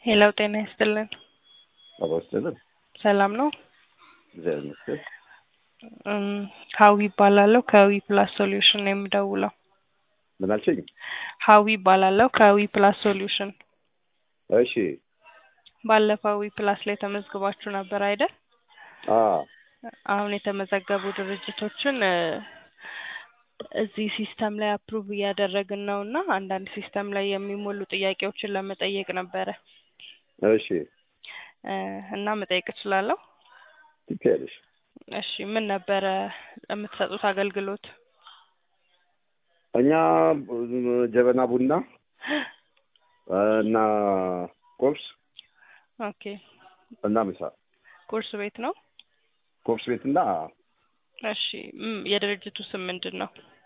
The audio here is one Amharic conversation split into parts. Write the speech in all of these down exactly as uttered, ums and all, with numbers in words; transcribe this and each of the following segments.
ሄሎ ጤና ይስጥልን። አባስተልን ሰላም ነው? እግዚአብሔር ይመስገን። እም ሀዊ እባላለሁ ከዊ ፕላስ ሶሉሽን ነው የምደውለው። ምን አልሽኝ? ሀዊ እባላለሁ ከዊ ፕላስ ሶሉሽን። እሺ። ባለፈው ዊ ፕላስ ላይ ተመዝግባችሁ ነበር አይደል? አዎ። አሁን የተመዘገቡ ድርጅቶችን እ እዚህ ሲስተም ላይ አፕሩቭ እያደረግን ነውና አንዳንድ ሲስተም ላይ የሚሞሉ ጥያቄዎችን ለመጠየቅ ነበረ። እሺ። እ እና መጠየቅ እችላለሁ? ትችያለሽ። እሺ ምን ነበረ የምትሰጡት አገልግሎት? እኛ ጀበና ቡና እና ቁርስ ኦኬ። እና ምሳ። ቁርስ ቤት ነው? ቁርስ ቤትና እሺ እም የድርጅቱ ስም ምንድነው?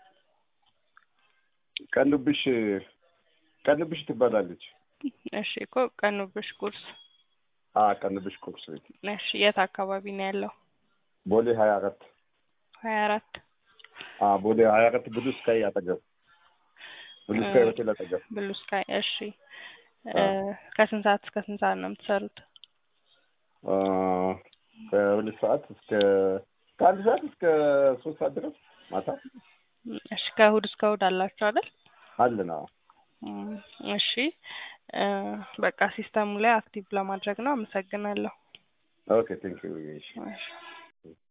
ቀንብሽ ቀንብሽ ትባላለች። እሺ እኮ ቀኑብሽ ቁርስ። አዎ ቀንብሽ ቁርስ ቤት። እሺ የት አካባቢ ነው ያለው? ቦሌ ሀያ አራት ሀያ አራት አዎ ቦሌ ሀያ አራት ብሉ ስካይ አጠገብ ብሉ ስካይ ሆቴል አጠገብ። ብሉ ስካይ እሺ። እ ከስንት ሰዓት እስከ ስንት ሰዓት ነው የምትሰሩት? አ ከሁለት ሰዓት እስከ ከአንድ ሰዓት እስከ ሶስት ሰዓት ድረስ ማታ። እሺ ከእሑድ እስከ እሑድ አላችሁ አይደል? አለና። እም እሺ እ በቃ ሲስተሙ ላይ አክቲቭ ለማድረግ ነው። አመሰግናለሁ። ኦኬ ቴንክ ዩ። እሺ። እሺ